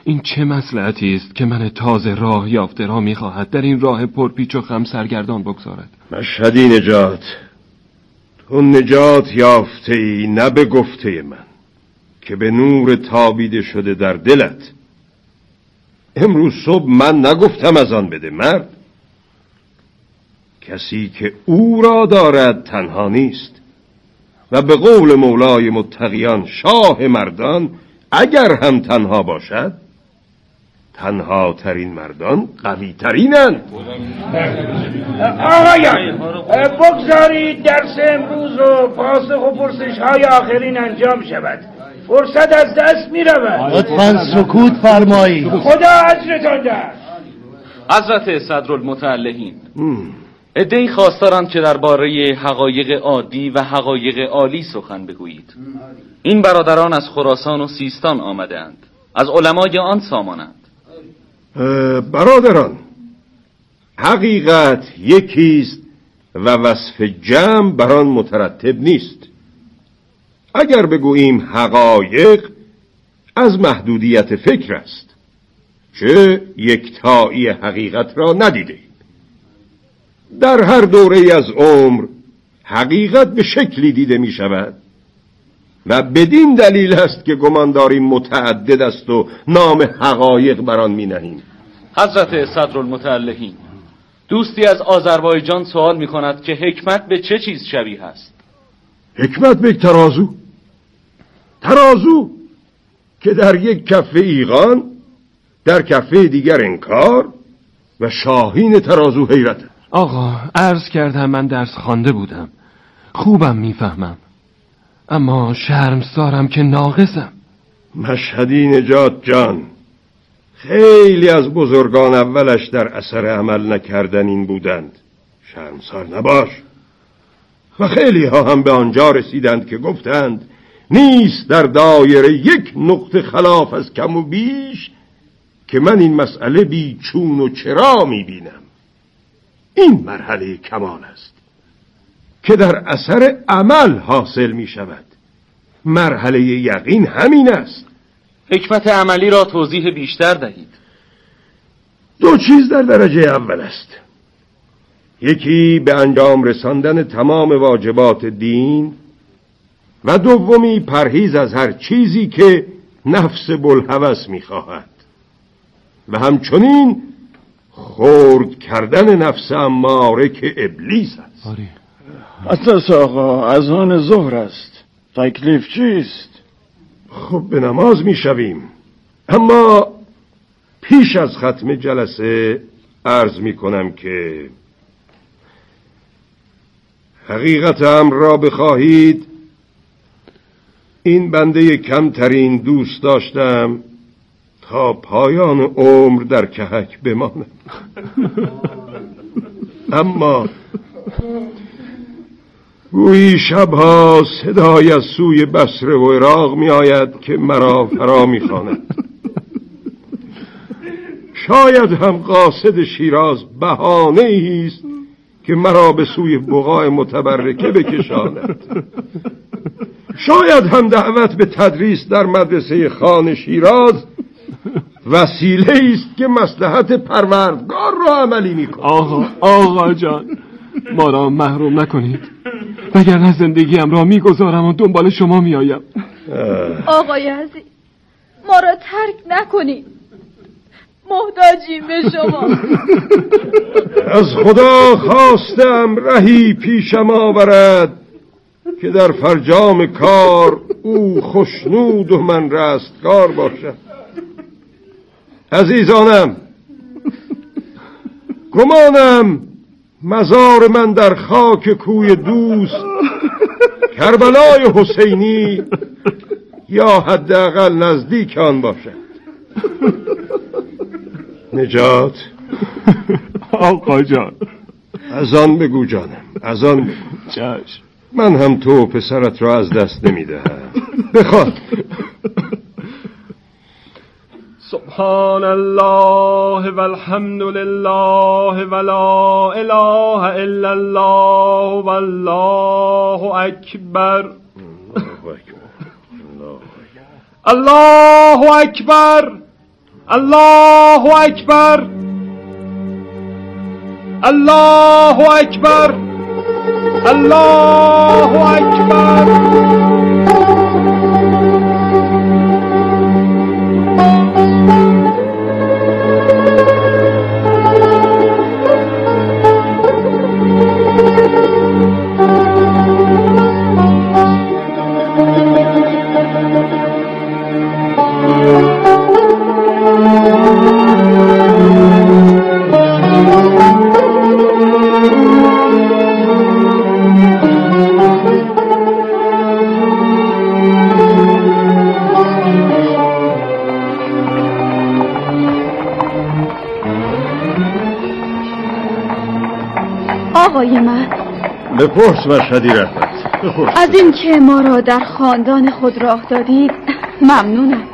این چه مصلحتی است که من تازه راه یافته را می‌خواهد در این راه پرپیچ و خم سرگردان بگذارد؟ مشهدی نجات، تو نجات یافته ای نه به گفته من، که به نور تابیده شده در دلت. امروز صبح من نگفتم از آن بده مرد. کسی که او را دارد تنها نیست، و به قول مولای متقیان شاه مردان اگر هم تنها باشد، تنها ترین مردان قوی ترینند. آقایان بگذارید درس امروز و پاسخ و پرسش های آخرین انجام شود. فرصت از دست می رود. لطفاً سکوت فرمایید. خدا اجرتان دهد. حضرت صدرالمتعلهین، عده‌ای خواستارند که درباره حقایق عادی و حقایق عالی سخن بگویید. این برادران از خراسان و سیستان آمده‌اند، از علمای آن سامانند. برادران، حقیقت یکیست و وصف جمع بر آن مترتب نیست. اگر بگوییم حقایق، از محدودیت فکر است، چه یکتایی حقیقت را ندیده. در هر دوره از عمر حقیقت به شکلی دیده می شود و بدین دلیل است که گمان داریم متعدد است و نام حقایق بر آن می نهیم. حضرت صدرالمتعلهین، دوستی از آذربایجان سوال می کند که حکمت به چه چیز شبیه است؟ حکمت به ترازو که در یک کفه ایقان، در کفه دیگر انکار و شاهین ترازو حیرت. آقا، عرض کردم من درس خوانده بودم، خوبم میفهمم، اما شرمسارم که ناقصم. مشهدی نجات جان، خیلی از بزرگان اولش در اثر عمل نکردن این بودند. شرمسار نباش. و خیلی ها هم به آنجا رسیدند که گفتند نیست در دایره یک نقطه خلاف از کم و بیش که من این مسئله بی چون و چرا میبینم. این مرحله کمال است که در اثر عمل حاصل می شود. مرحله یقین همین است. حکمت عملی را توضیح بیشتر دهید. دو چیز در درجه اول است. یکی به انجام رساندن تمام واجبات دین و دومی پرهیز از هر چیزی که نفس بلهوس می خواهد و همچنین خرد کردن نفس اماره که ابلیس است. اطلس آقا، از آن ظهر است، تکلیف چیست؟ خب به نماز می شویم، اما پیش از ختم جلسه عرض می کنم که حقیقت امر را بخواهید، این بنده کمترین دوست داشتم تا پایان عمر در کهک بمانم. اما گویی شبها صدای از سوی بصره و عراق می آید که مرا فرا می خواند. شاید هم قاصد شیراز بهانه‌ای است که مرا به سوی بقاع متبرکه بکشاند. شاید هم دعوت به تدریس در مدرسه خان شیراز وسیله است که مصلحت پروردگار را عملی می‌کند. آقا جان، ما را محروم نکنید، وگرنه زندگیم را میگذارم و دنبال شما میآیم. آقای عزیز، ما را ترک نکنید، محتاجیم به شما. از خدا خواستم رهی پیشم آورد که در فرجام کار او خوشنود و من رستگار باشد. عزیزانم، گمانم مزار من در خاک کوی دوست کربلای حسینی یا حداقل نزدیک آن باشد. نجات آقا جان، از آن بگو جانم، از آن بگو. چشم. من هم تو پسرت را از دست نمیدهم. بخواد. سبحان الله والحمد لله ولا اله الا الله والله اکبر. الله اکبر. الله اکبر، الله اکبر، الله اکبر. آقای من، بپرس مشهدی رحمت، بپرس. از این که ما را در خاندان خود راه دادید ممنونم.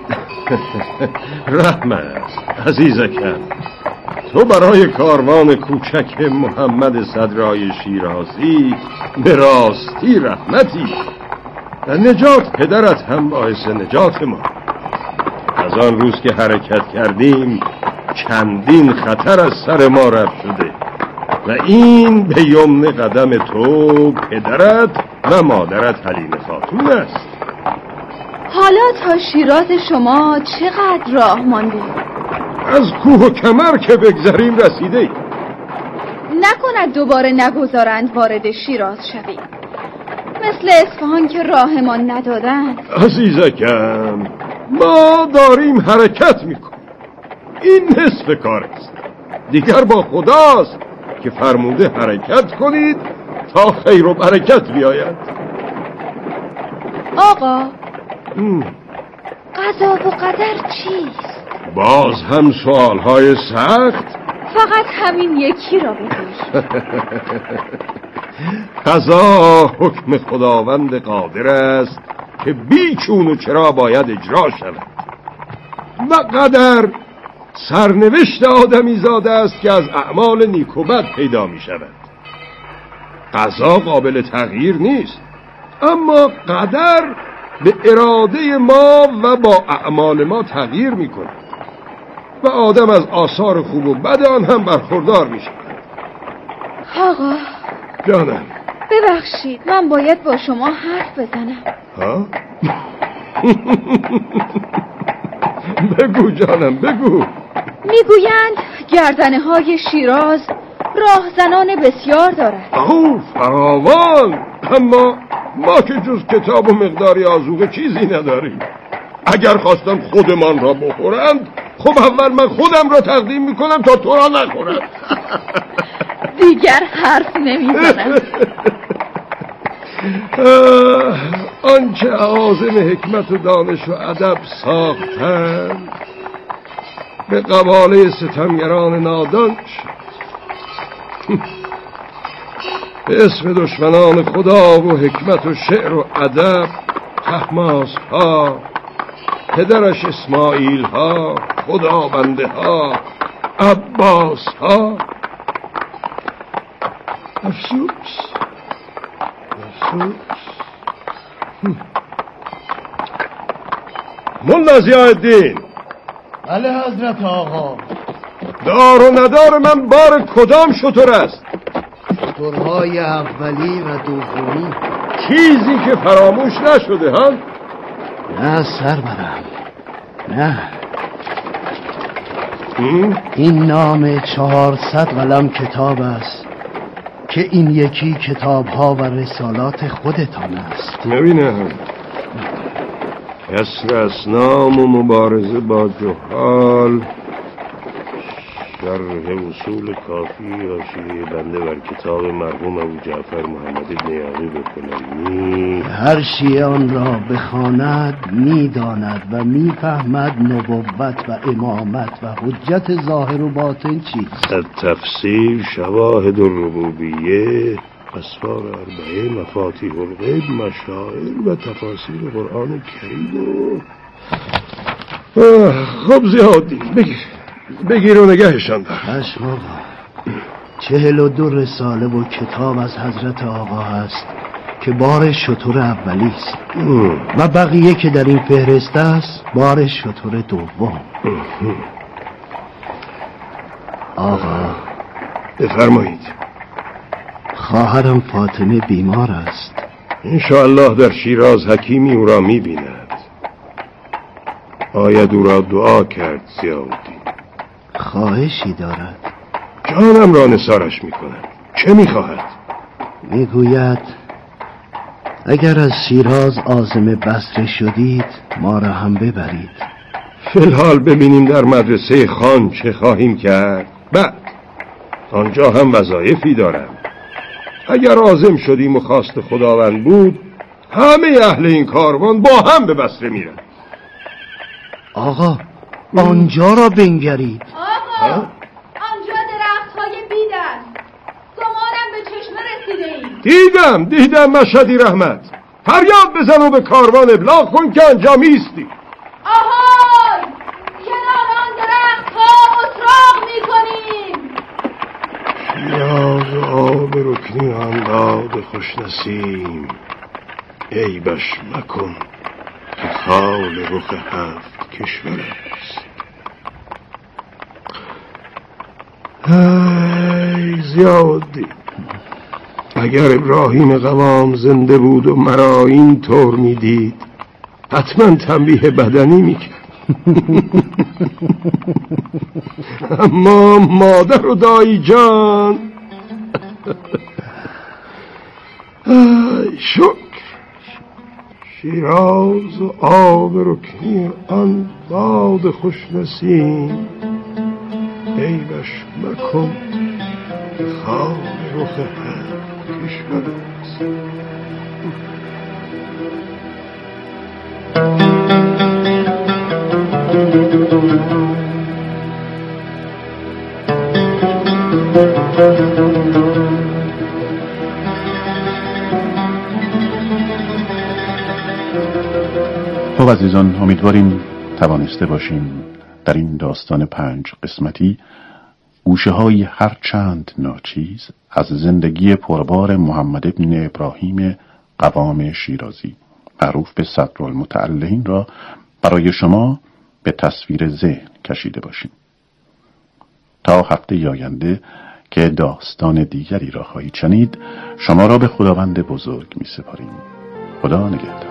رحمت عزیزکم، تو برای کاروان کوچک محمد صدرای شیرازی به راستی رحمتی و نجات پدرت هم باعث نجات ما. از آن روز که حرکت کردیم چندین خطر از سر ما رفت شده و این به یمن قدم تو، پدرت و مادرت حلیمه خاتون است. حالا تا شیراز شما چقدر راه مانده؟ از کوه و کمر که بگذریم رسیده. نکند دوباره نگذارند وارد شیراز شویم مثل اصفهان که راهمان ندادند. عزیزکم، ما داریم حرکت میکنیم، این نصف کار است، دیگر با خداست که فرموده حرکت کنید تا خیر و برکت بیاید. آقا، قضا و قدر چیست؟ باز هم سوالهای سخت؟ فقط همین یکی را بگوی. قضا حکم خداوند قادر است که بیچون و چرا باید اجرا شود و قدر سرنوشت آدمی زاده است که از اعمال نیک و بد پیدا می شود. قضا قابل تغییر نیست، اما قدر به اراده ما و با اعمال ما تغییر می کند و آدم از آثار خوب و بد آن هم برخوردار می شود. آقا جانم، ببخشید، من باید با شما حرف بزنم. ها؟ بگو جانم، بگو. میگویند گردنه های شیراز راهزنان بسیار دارد. فراوان، اما ما که جز کتاب و مقداری آذوقه چیزی نداریم. اگر خواستم خودمان را بخورند، خب اول من خودم را تقدیم میکنم تا تو را نخورند. دیگر حرف نمیزنم. آنچه عازم حکمت و دانش و ادب ساختند به قباله ستمگران نادان شد. به اسم دشمنان خدا و حکمت و شعر و ادب، طهماسب ها، پدرش اسماعیل ها، خدابنده ها، عباس ها. افسوس. ملا ضیاءالدین. بله حضرت آقا. دار و ندار من بار کدام شتر است؟ شترهای اولی و دومی. چیزی که فراموش نشده ها؟ نه سرورم، نه. این نام 400 قلم کتاب است که این یکی کتاب‌ها و رسالات خودتان است. نبینم کسر اسنام و مبارزه با جهال، شرح اصول کافی حاشیه بنده بر کتاب مرحوم ابو جعفر محمد بن یعقوب کلینی. هر شیعه آن را بخواند میداند و میفهمد نبوت و امامت و حجت ظاهر و باطن چیست. التفسیر، شواهد الربوبیه، اسفار اربعه، مفاتیح الغیب، مشاعر و تفاسیر قرآن کریم. خب ضیاءالدین، بگیر و نگهشان دار. چشم آقا. 42 رساله و کتاب از حضرت آقا هست که بار شتر اولی است و بقیه که در این فهرست است بار شتر دوم. آقا بفرمایید. خواهرم فاطمه بیمار است. انشاءالله در شیراز حکیمی او را می‌بیند. باید او را دعا کرد. ضیاءالدین خواهشی دارد. جانم را نثارش می‌کند. چه می‌خواهد؟ میگوید اگر از شیراز عازم بصره شدید ما را هم ببرید. فی الحال ببینیم در مدرسه خان چه خواهیم کرد. بعد آنجا هم وظایفی دارم. اگر عازم شدیم و خواست خداوند بود همه اهل این کاروان با هم به بصره میرن. آقا آنجا را بنگرید. آقا آنجا درخت‌های بید است. گمانم به چشمه رسیده ایم. دیدم مشهدی رحمت. فریاد بزن و به کاروان ابلاغ کن که آنجا میستی. آهای کنار آن درخت‌ها اتراق می‌کنیم. شیراز و آب رکنی آن باد خوش نسیم، عیبش مکن که خال رخ هفت کشور است. ای ضیاءالدین، اگر ابراهیم قوام زنده بود و مرا این طور میدید حتما تنبیه بدنی میکرد. اما مادر و دایی جان شکر. شیراز و آب رکنی آن باد خوش نسیم، عیبش مکن که خال رخ هر کشور است. خب عزیزان، امیدواریم توانسته باشیم در این داستان 5 قسمتی گوشه های هر چند ناچیز از زندگی پربار محمد ابن ابراهیم قوام شیرازی معروف به صدرالمتعلهین را برای شما به تصویر ذهن کشیده باشیم. تا هفته آینده که داستان دیگری را خواهید شنید، شما را به خداوند بزرگ می سپاریم. خدا نگهدار.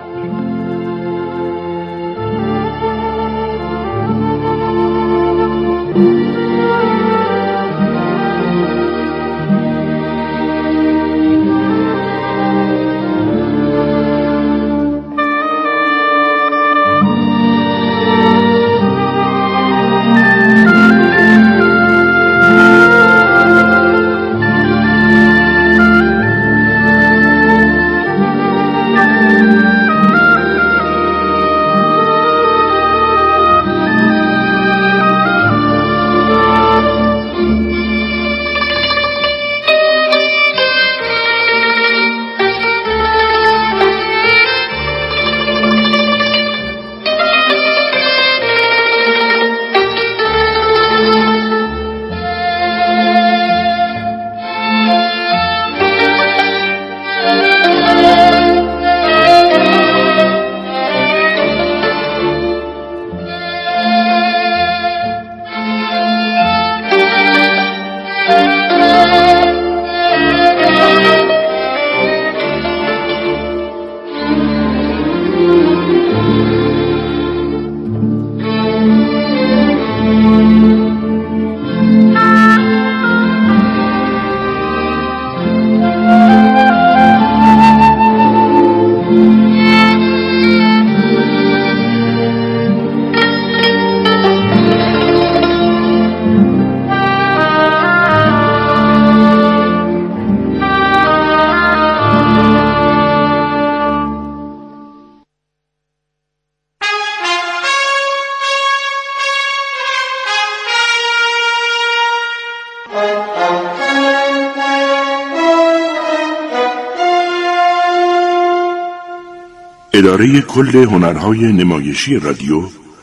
اداره کل هنرهای نمایشی رادیو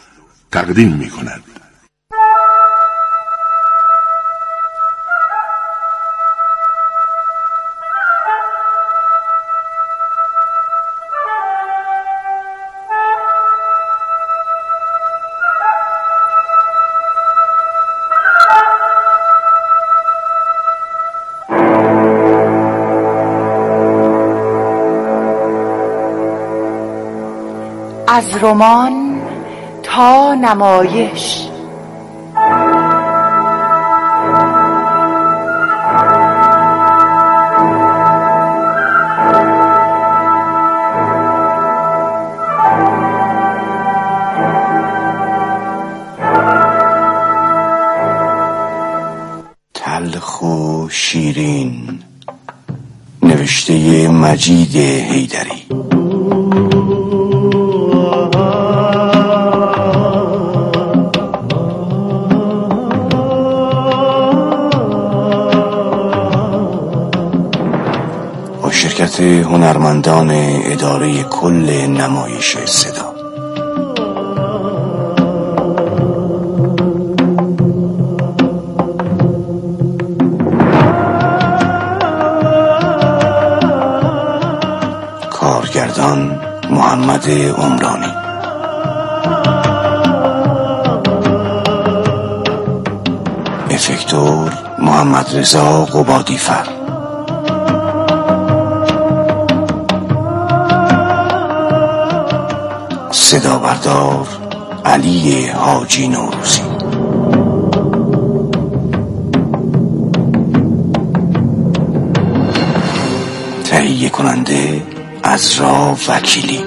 تقدیم می‌کند. از رمان تا نمایش. تلخ و شیرین، نوشته مجید حیدری. با شرکت هنرمندان اداره کل نمایش صدا. کارگردان محمد عمرانی. افکتور محمد رضا قبادیفر. صدا بردار علی حاجی نوروزی. تهیه کننده عزرا وکیلی.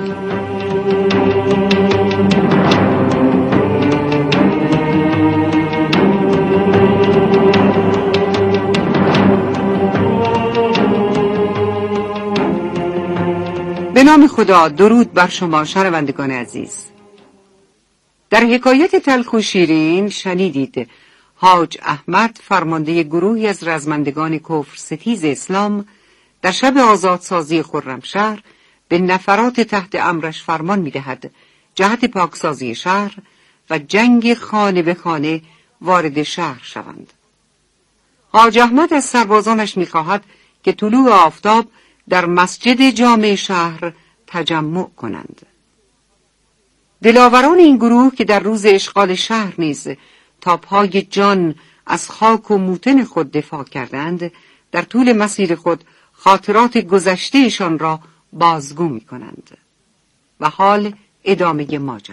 به نام خدا. درود بر شما شنوندگان عزیز. در حکایت تلخ و شیرین شنیدید حاج احمد فرمانده گروهی از رزمندگان کفر ستیز اسلام در شب آزادسازی خرمشهر به نفرات تحت امرش فرمان می‌دهد جهت پاکسازی شهر و جنگ خانه به خانه وارد شهر شوند. حاج احمد از سربازانش می‌خواهد که طلوع آفتاب در مسجد جامع شهر تجمع کنند. دلاوران این گروه که در روز اشغال شهر نیز تا پای جان از خاک و موطن خود دفاع کردند، در طول مسیر خود خاطرات گذشتهشان را بازگو می کنند. و حال ادامه ماجرا.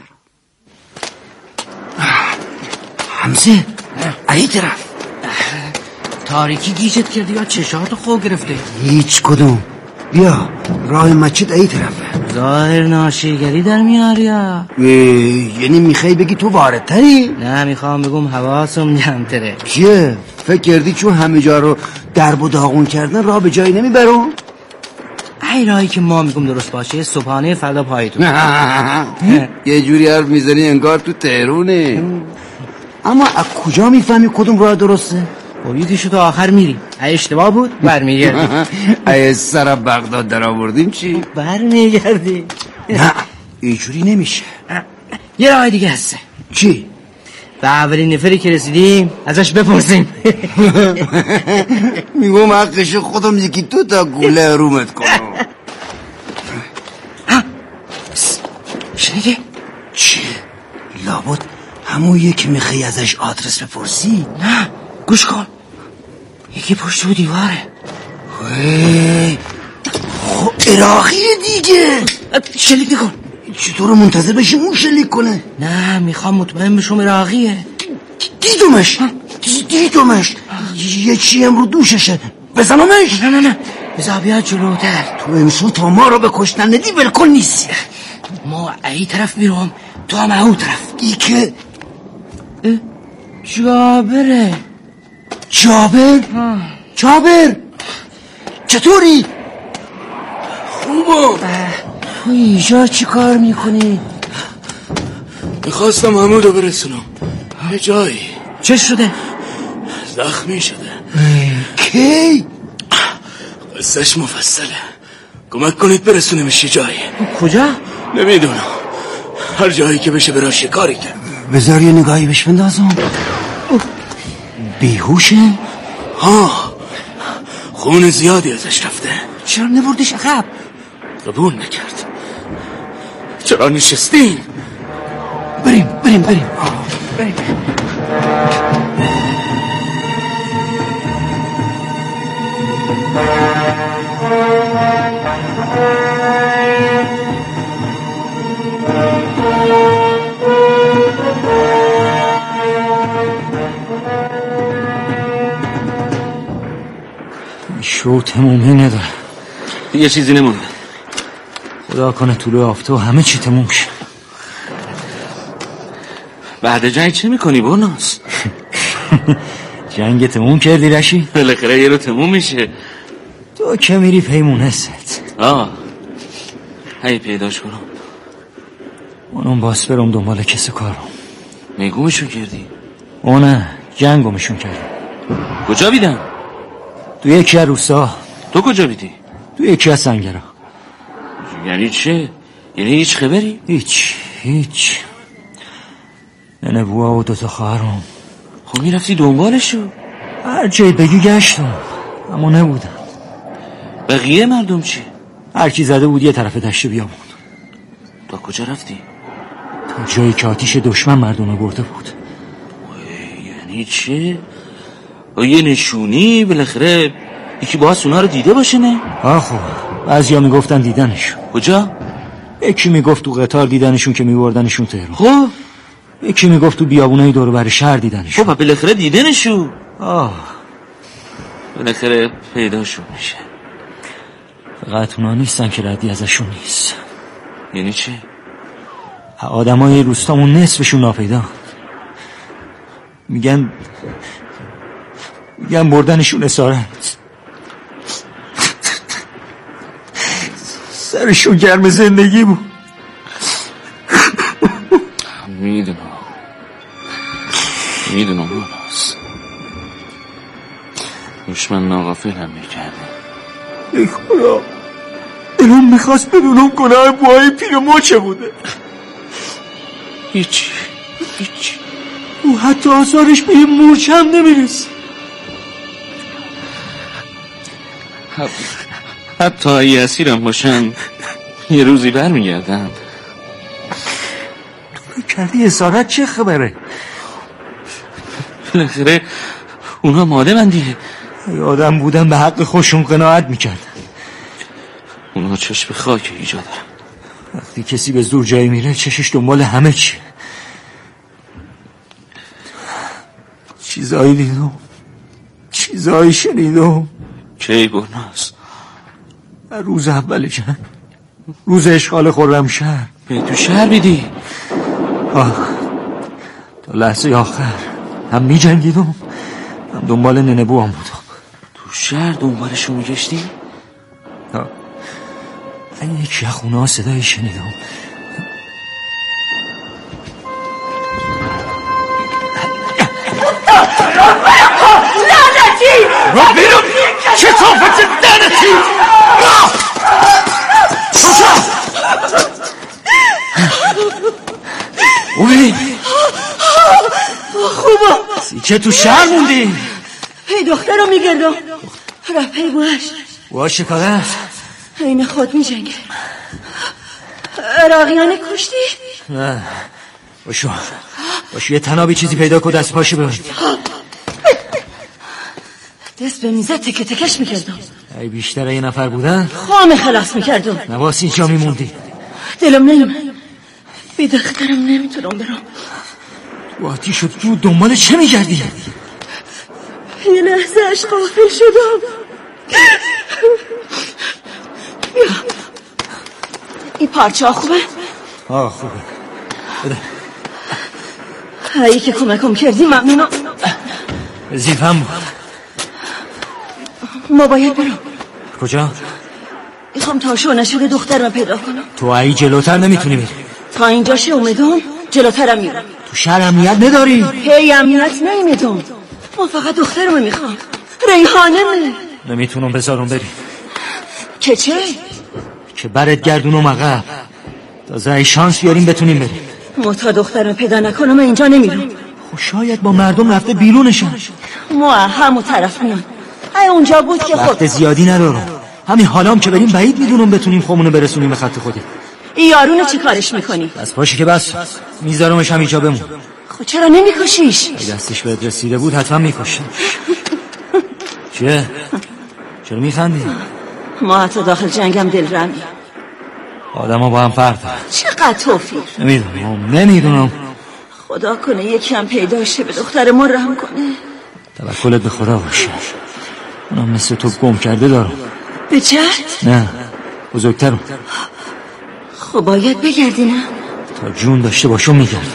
حمزه ای طرف تاریکی گیجت کرده یا چشاتو خو گرفته؟ هیچ کدوم. بیا راه مسجد ای طرفه. ظاهر ناشیگری در میاری یا؟ یعنی میخوای بگی تو واردتری؟ نه، میخوام بگم حواسم جمع‌تره. چیه؟ فکر کردی چون همه جا رو درب و داغون کردن راه به جایی نمیبرون؟ ای راهی که ما میگم درست باشه صبحانه فردا پایتون. یه جوری حرف میزنی انگار تو تهرونه. اما از کجا میفهمی کدوم راه درسته؟ خب یکیشو تا آخر میری، ای اشتباه بود برمیگردی. ای سر بغداد در آوردیم چی؟ برمیگردی. نه اینجوری نمیشه. یه راه دیگه هسته. چی؟ به اولین نفری که رسیدیم ازش بپرسیم. میگم حقش خودم یکی تو تا گوله رومت کنم. شنیدی؟ چی؟ لابد همون یکی میخوای ازش آدرس بپرسی؟ نه گوش کن، یکی پشت تو دیواره. خب عراقی دیگه. شلیک نکن. چطور منتظر بشیم اون شلیک کنه؟ نه میخوام مطمئن بشم عراقیه. دیدمش یه چیم رو دوششه. بزنمش؟ نه بذار بیاد جلوتر. تو امشو تا ما رو به کشتن ندی بلکن نیستی. ما ای طرف میروم تو هم او طرف. ای که جابره. جابر چطوری؟ خوبم. تو اینجا چی کار میکنی؟ میخواستم حمودو برسونم یه جایی. چه شده؟ زخمی شده. کی؟ قصهش مفصله. کمک کنید برسونمش یه جایی. کجا؟ نمیدونم، هر جایی که بشه برای شکاری کرد. بذار یه نگاهی بهش بندازم. بیهوشه؟ ها، خون زیادی ازش رفته. چرا نبردش عقب؟ قبول نکرد. چرا نشستین؟ بریم. شو تمومی نداره. دیگه چیزی نمونده. خدا کنه طلوع آفتاب همه چی تموم شه. بعد جنگ چه میکنی برناس؟ جنگ تموم کردی رشی؟ بالاخره یه رو تموم میشه. تو که میری پیمونه ست. هی پیداش کنم. اونم باس برم دنبال کس کارم. میگومشون کردی؟ نه جنگومشون کردی. کجا بیدن؟ تو یکی از روستا. تو کجا بیدی؟ تو یکی از سنگرها. یعنی چه؟ یعنی هیچ خبری؟ هیچ ننه بوا و دوتا خواهرم. خب میرفتی دنبالشو؟ هر جای بگی گشتم اما نبودم. بقیه مردم چی؟ هر کی زده بود یه طرف دشت بیامون. تا کجا رفتی؟ تا جایی که آتیش دشمن مردم برده بود. یعنی چه؟ یه نشونی بالاخره یکی باید اونا رو دیده باشه نه؟ خب بعضیا میگفتن دیدنشون. کجا؟ یکی میگفت تو قطار دیدنشون که میبردنشون تهران. خب یکی میگفت تو بیابونای دور بر شهر دیدنشون. خب بالاخره دیدنشون. بالاخره پیداشون میشه. فقط اونا نیستن که ردی ازشون نیست. یعنی چه؟ آدمای روستامون نصفشون ناپیدا. میگن بردنشون اسارت. سرشون گرم زندگی بود. میدونم آناس. دشمن ناغافل هم میکرده. ای خدا دلم میخواست بدونم گناه بوهای پیر ما چه بوده. هیچ او حتی آثارش به یه مورچه هم نمیرسه. حتی اگه اسیرم باشن یه روزی برمیگردن. تو فکر کردی اسارت چه خبره؟ بالاخره اونا مادمن دیگه. آدم بودن به حق خودشون قناعت میکردن. اونا چشم خاک ایجا دارن. وقتی کسی به زور جایی میره چشش دنبال همه چی. چیزایی دیدم، چیزایی شنیدم. کی برناس؟ روز اول جنگ، روز اشغال خرمشهر. به تو شهر بیدی؟ تا لحظه آخر هم می جنگیدم هم دنبال ننه بوام بودم. تو شهر دنبالشو میگشتی؟ یکی از خونه ها صدایی شنیدم. لعنتی! رو بیرون! کتافت دنتی! اوی خوبا سیچه تو شهر موندی؟ پی دختر رو میگردم. رفت پی بوهاش شکاده؟ این خود میجنگه. عراقیان کشتی؟ نه باشو یه تنابی چیزی پیدا کن دست پاشو ببین. دست به میزه تکه تکش میکردم. ای بیشتر یه نفر بودن خام خلاص میکردم. نواس اینجا میموندی. دلم نیم بی دخترم نمیتونم برم. تو آتیش شد تو دنبال چه میگردی؟ یه لحظه اش غافل شدم. بیا این پارچه ها خوبه؟ خوبه بده. هایی که کمکم کردی ممنونم. وظیفه‌م بود. ما باید برم. کجا؟ میخوام تا شو نشده دخترم پیدا کنم. تو ای جلوتر نمیتونی بری. تا اینجا شه اومدم جلوترم میرم. تو شهر امنیت نداری؟ هی امنیت نمیدم. ما فقط دخترم میخوام. ریحانه نمیتونم بذارم بری. که چه؟ که برت گردونم عقب. تازه ای شانس بیاریم بتونیم بریم. ما تا دخترم پیدا نکنم اینجا نمیرم. خب شاید با مردم رفته بیرونشان. ما همون طرف میان. ای اونجا بود که خود وقت زیادی ندارم. همین حالام که بریم بعید میدونم بتونیم خودمونو برسونیم به خط خودی. این یارونه چی کارش میکنی؟ بس پاشی که بس میذارمش همینجا بمون. خب چرا نمیکشیش؟ اگه دستش بهت رسیده بود حتما میکشم. چرا میخندی؟ ما حتی داخل جنگم دل رمی. آدم ها با هم فرق دارن. چقدر توفیق. نمیدونم خدا کنه یکم پیدا شه به دختر ما رحم کنه. توکلت به خدا باشه. اونم مثل تو گم کرده دارم. به چرت؟ نه بزرگترم. خب باید بگردینم. تا جون داشته باشم میگردم.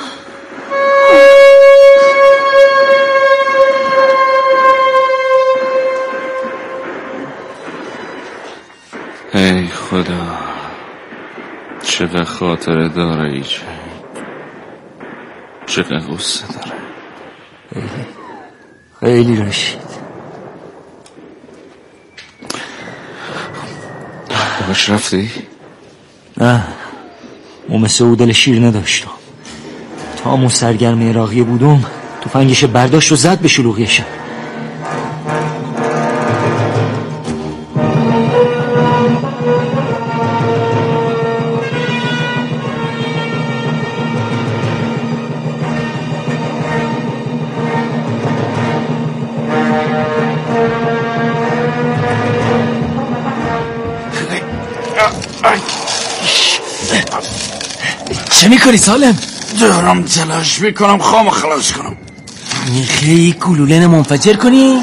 ای خدا چقدر خاطره داره ایچه، چقدر غصه داره. خیلی رشید. باش رفتی؟ نه اون مثل او دل شیر نداشتم. تا همون سرگرم عراقی بودم تفنگش برداشت و زد به شلوغیشم. چه میکنی سالم؟ دارم تلاش میکنم خامو خلاص کنم. میخوای گلوله منفجر کنی؟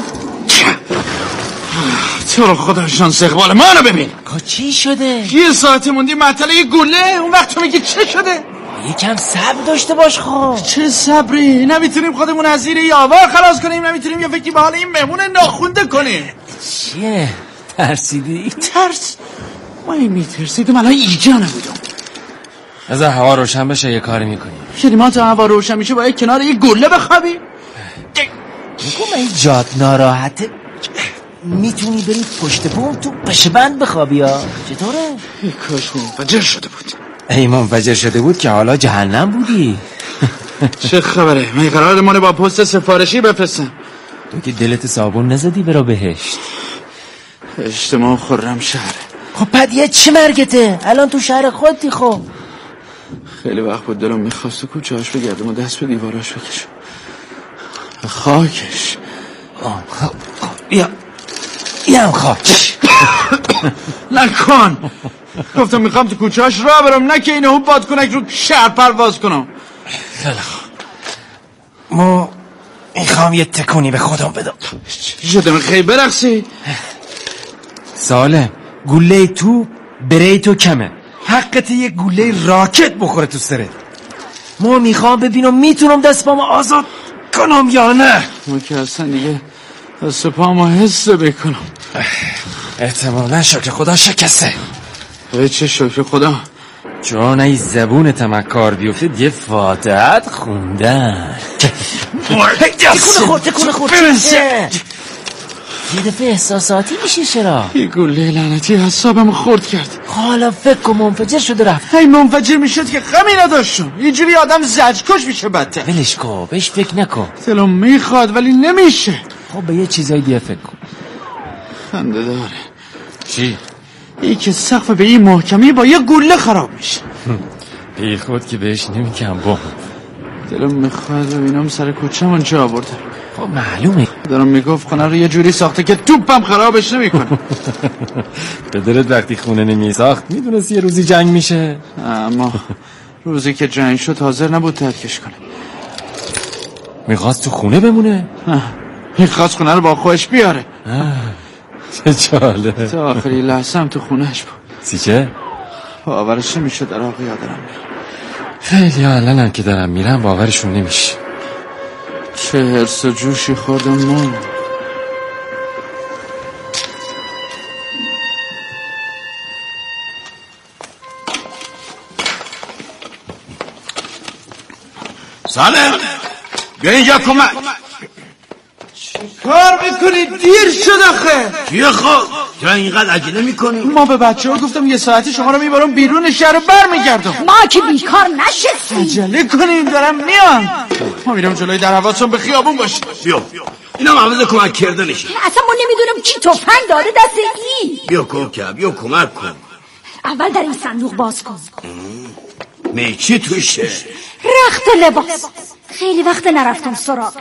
تو رو خدا شانس اقبال منو ببین. چی شده؟ یه ساعت موندی معطل گله، اون وقت تو میگی چه شده؟ یکم صبر داشته باش خب. چه صبری؟ نمیتونیم خودمون از زیر یاور خلاص کنیم، نمیتونیم یه فکری به حال این مهمون ناخونده کنیم. چیه؟ ترسیدی؟ ترس؟ من میترسیدم الان ایجا نبودم. از هوا روشن بشه یه کاری میکنیم. یعنی ما تا هوا روشن میشه باید کنار یه گله بخوابی؟ میگم این جات ناراحته، میتونی بری پشت پام تو پشبند بخوابی ها. چطوره؟ ای کاش منفجر شده بود. ای منفجر شده بود که حالا جهنم بودی. چه خبره؟ من قرار مال با پست سفارشی بفرستم. تو که دلت صابون نزدی برا بهشت. اجتماع خرم شهره. خب پدیه چه مرگته؟ الان تو شهر خودتی. خب خیلی وقت بود دلم میخواست تو کوچه‌اش بگردم و دست به دیواراش بکشم. خاکش. بیا هم خاک. نکن. گفتم میخوام تو کوچه‌اش راه برم، نه که اینو بادکنک رو شهر پرواز کنم. خیلی خوب. ما میخوام یه تکونی به خودم بدم. شده خیلی برقصی؟ سالم گله تو بره تو کمه. حقت یه گله راکت بخوره تو سرت. ما میخوام ببینم میتونم دست پامو آزاد کنم یا نه. ما که اصلا دیگه دست پامو حس بکنم. احتمالا شکر خدا شکسته. چه شکر خدا؟ چون ای زبون تمکار بیفته یه فاتحت خوندن. تکونه خورد یه دفعه احساساتی میشه. چرا؟ یه گله لعنتی حسابم خورد کرد. حالا فکر کن منفجر شده رفت. هی منفجر میشد که غمی نداشتم. اینجوری آدم زجرکش میشه بدتر. ولش کن، بهش فکر نکن. دلم میخواد ولی نمیشه. خب به یه چیزای دیگه فکر کن. خنده داره. چی؟ ای که سقف به این محکمی با یه گله خراب میشه. بی خود که بهش نمیکنم با. دلم میخواد ببینم سر کوچه‌مون چه آورده. خب معلومه. دارم میگفت خونه رو یه جوری ساخته که توپم خرابش نمیکنه. پدرت وقتی خونه نمیساخت میدونست یه روزی جنگ میشه. اما روزی که جنگ شد حاضر نبود ترکش کنه. میخواست تو خونه بمونه؟ میخواست خونه رو با خودش بیاره. چه جالب. تا آخری لحظه هم تو خونهش بود. سیچه؟ باورش نمیشد عراقی دارم. خیلی الانم که دارم میرم باورشون نمیشه. چه هرس و جوشی خوردم من. سالم بیا اینجا کمک. کار میکنی؟ دیر شد آخه. چیه خب؟ چرا اینقدر عجله میکنی؟ ما به بچه ها گفتم یه ساعتی شما رو میبرم بیرون شهر بر میگردم. ما که بیکار نشستیم. عجله کنیم دارم میان. ما میرم جلوی در حواسم به خیابون باشه. بیا اینا معوض کمک کردنشه. اصلا ما نمیدونم کی تفنگ داده دست ای. بیا کوکب بیا کمک کن. اول در این صندوق باز کن. چی توشه؟ رخت لباس. خیلی وقت نرفتم سراغ.